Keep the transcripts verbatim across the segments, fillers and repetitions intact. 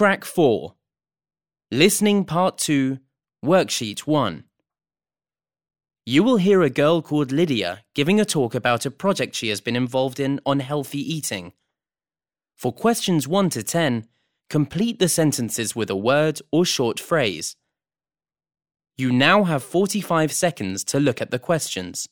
Track four. Listening Part two, Worksheet one. You will hear a girl called Lydia giving a talk about a project she has been involved in on healthy eating. For questions one to ten, complete the sentences with a word or short phrase. You now have forty-five seconds to look at the questions.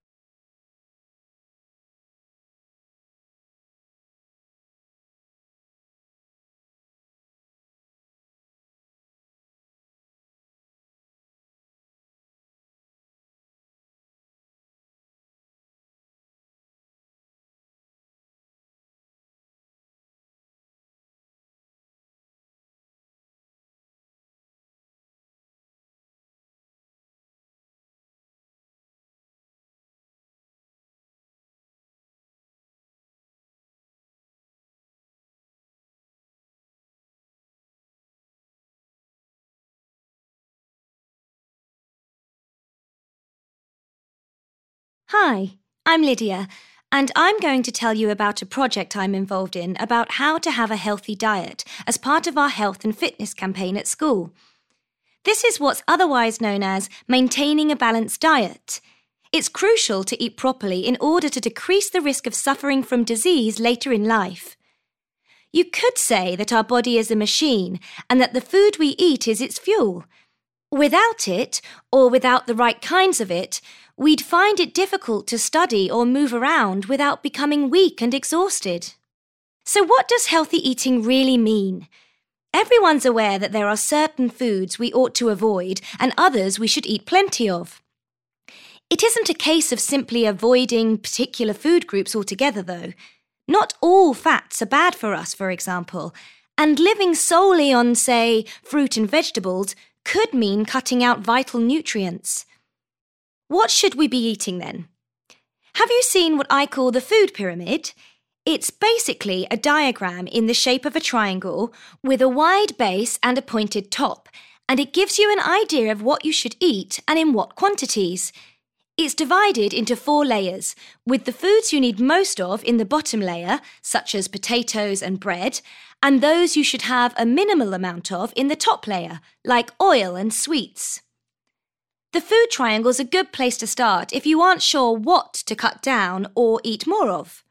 Hi, I'm Lydia, and I'm going to tell you about a project I'm involved in about how to have a healthy diet as part of our health and fitness campaign at school. This is what's otherwise known as maintaining a balanced diet. It's crucial to eat properly in order to decrease the risk of suffering from disease later in life. You could say that our body is a machine and that the food we eat is its fuel. Without it, or without the right kinds of it, we'd find it difficult to study or move around without becoming weak and exhausted. So what does healthy eating really mean? Everyone's aware that there are certain foods we ought to avoid and others we should eat plenty of. It isn't a case of simply avoiding particular food groups altogether, though. Not all fats are bad for us, for example, and living solely on, say, fruit and vegetables could mean cutting out vital nutrients. What should we be eating then? Have you seen what I call the food pyramid? It's basically a diagram in the shape of a triangle with a wide base and a pointed top, and it gives you an idea of what you should eat and in what quantities. It's divided into four layers, with the foods you need most of in the bottom layer, such as potatoes and bread, and those you should have a minimal amount of in the top layer, like oil and sweets. The food triangle's a good place to start if you aren't sure what to cut down or eat more of.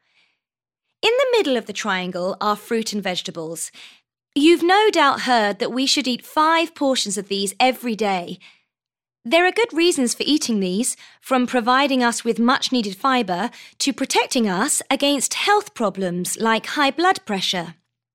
In the middle of the triangle are fruit and vegetables. You've no doubt heard that we should eat five portions of these every day. There are good reasons for eating these, from providing us with much-needed fibre to protecting us against health problems like high blood pressure.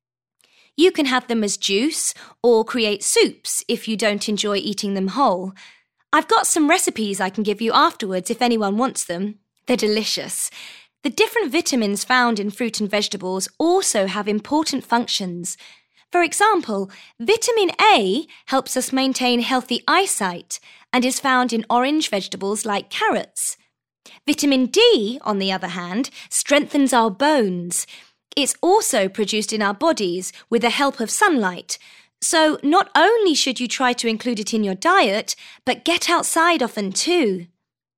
You can have them as juice or create soups if you don't enjoy eating them whole. I've got some recipes I can give you afterwards if anyone wants them. They're delicious. The different vitamins found in fruit and vegetables also have important functions. For example, vitamin A helps us maintain healthy eyesight and is found in orange vegetables like carrots. Vitamin D, on the other hand, strengthens our bones. It's also produced in our bodies with the help of sunlight. So not only should you try to include it in your diet, but get outside often too.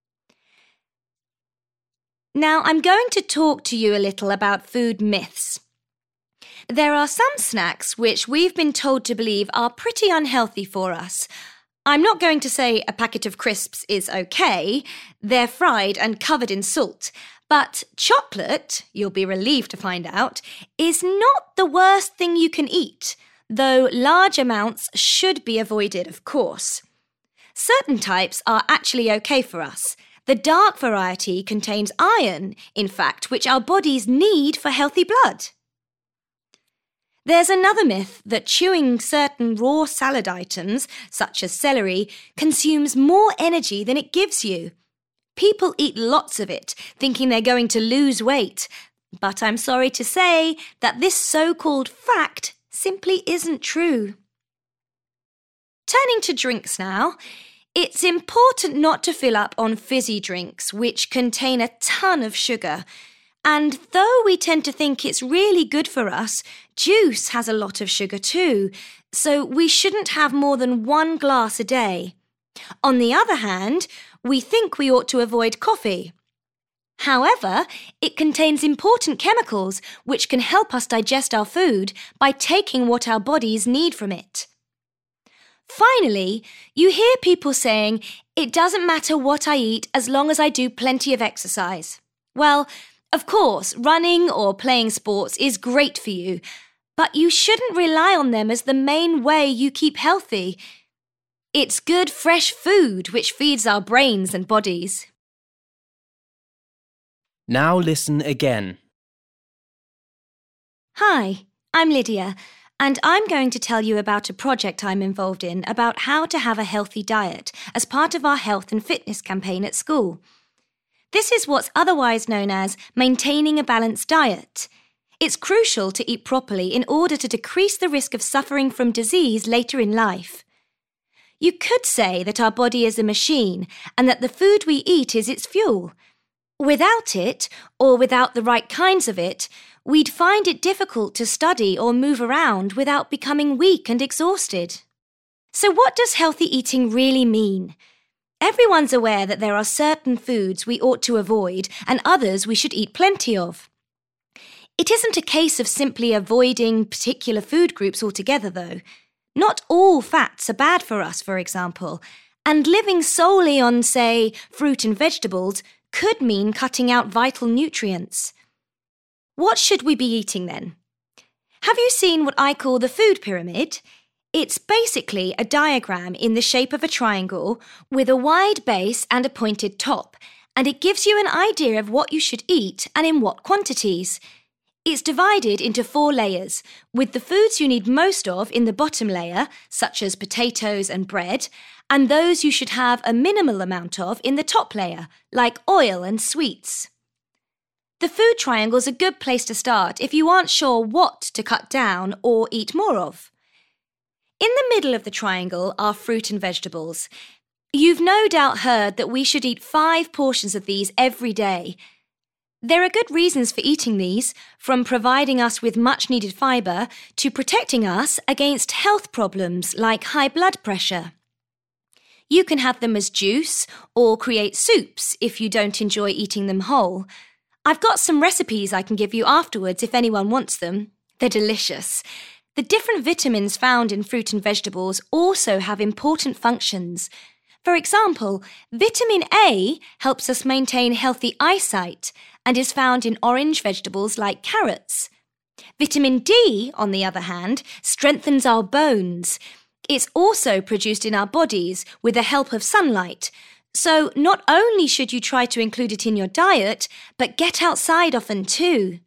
Now I'm going to talk to you a little about food myths. There are some snacks which we've been told to believe are pretty unhealthy for us. I'm not going to say a packet of crisps is okay. They're fried and covered in salt. But chocolate, you'll be relieved to find out, is not the worst thing you can eat, though large amounts should be avoided, of course. Certain types are actually okay for us. The dark variety contains iron, in fact, which our bodies need for healthy blood. There's another myth that chewing certain raw salad items, such as celery, consumes more energy than it gives you. People eat lots of it, thinking they're going to lose weight. But I'm sorry to say that this so-called fact simply isn't true. Turning to drinks now, it's important not to fill up on fizzy drinks, which contain a ton of sugar. And though we tend to think it's really good for us, juice has a lot of sugar too, so we shouldn't have more than one glass a day. On the other hand, we think we ought to avoid coffee. However, it contains important chemicals which can help us digest our food by taking what our bodies need from it. Finally, you hear people saying, "It doesn't matter what I eat as long as I do plenty of exercise." Well, of course, running or playing sports is great for you, but you shouldn't rely on them as the main way you keep healthy. It's good, fresh food which feeds our brains and bodies. Now listen again. Hi, I'm Lydia, and I'm going to tell you about a project I'm involved in about how to have a healthy diet as part of our health and fitness campaign at school. This is what's otherwise known as maintaining a balanced diet. It's crucial to eat properly in order to decrease the risk of suffering from disease later in life. You could say that our body is a machine and that the food we eat is its fuel. Without it, or without the right kinds of it, we'd find it difficult to study or move around without becoming weak and exhausted. So what does healthy eating really mean? Everyone's aware that there are certain foods we ought to avoid and others we should eat plenty of. It isn't a case of simply avoiding particular food groups altogether, though. Not all fats are bad for us, for example, and living solely on, say, fruit and vegetables could mean cutting out vital nutrients. What should we be eating then? Have you seen what I call the food pyramid? It's basically a diagram in the shape of a triangle with a wide base and a pointed top, and it gives you an idea of what you should eat and in what quantities. It's divided into four layers, with the foods you need most of in the bottom layer, such as potatoes and bread, and those you should have a minimal amount of in the top layer, like oil and sweets. The food triangle's a good place to start if you aren't sure what to cut down or eat more of. In the middle of the triangle are fruit and vegetables. You've no doubt heard that we should eat five portions of these every day. There are good reasons for eating these, from providing us with much-needed fibre to protecting us against health problems like high blood pressure. You can have them as juice or create soups if you don't enjoy eating them whole. I've got some recipes I can give you afterwards if anyone wants them. They're delicious. The different vitamins found in fruit and vegetables also have important functions. For example, vitamin A helps us maintain healthy eyesight and is found in orange vegetables like carrots. Vitamin D, on the other hand, strengthens our bones. It's also produced in our bodies with the help of sunlight. So not only should you try to include it in your diet, but get outside often too.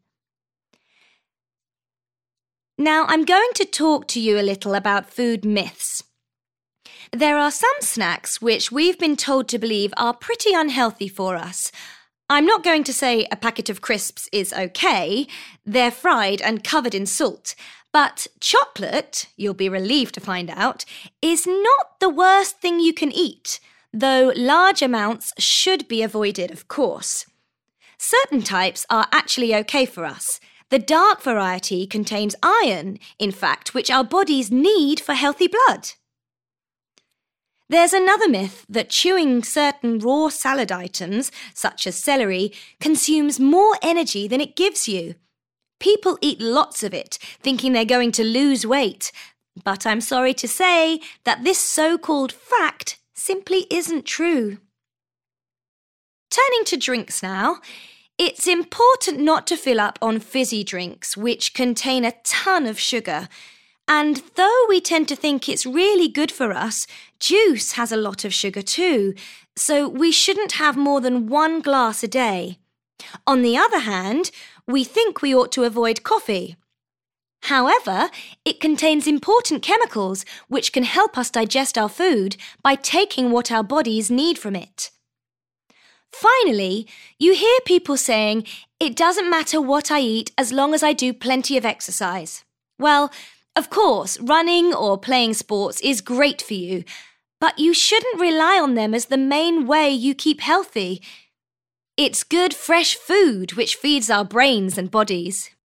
Now I'm going to talk to you a little about food myths. There are some snacks which we've been told to believe are pretty unhealthy for us. I'm not going to say a packet of crisps is okay. They're fried and covered in salt. But chocolate, you'll be relieved to find out, is not the worst thing you can eat, though large amounts should be avoided, of course. Certain types are actually okay for us. The dark variety contains iron, in fact, which our bodies need for healthy blood. There's another myth that chewing certain raw salad items, such as celery, consumes more energy than it gives you. People eat lots of it, thinking they're going to lose weight. But I'm sorry to say that this so-called fact simply isn't true. Turning to drinks now, it's important not to fill up on fizzy drinks, which contain a ton of sugar. And though we tend to think it's really good for us, juice has a lot of sugar too, so we shouldn't have more than one glass a day. On the other hand, we think we ought to avoid coffee. However, it contains important chemicals which can help us digest our food by taking what our bodies need from it. Finally, you hear people saying, "It doesn't matter what I eat as long as I do plenty of exercise." Well, of course, running or playing sports is great for you, but you shouldn't rely on them as the main way you keep healthy. It's good, fresh food which feeds our brains and bodies.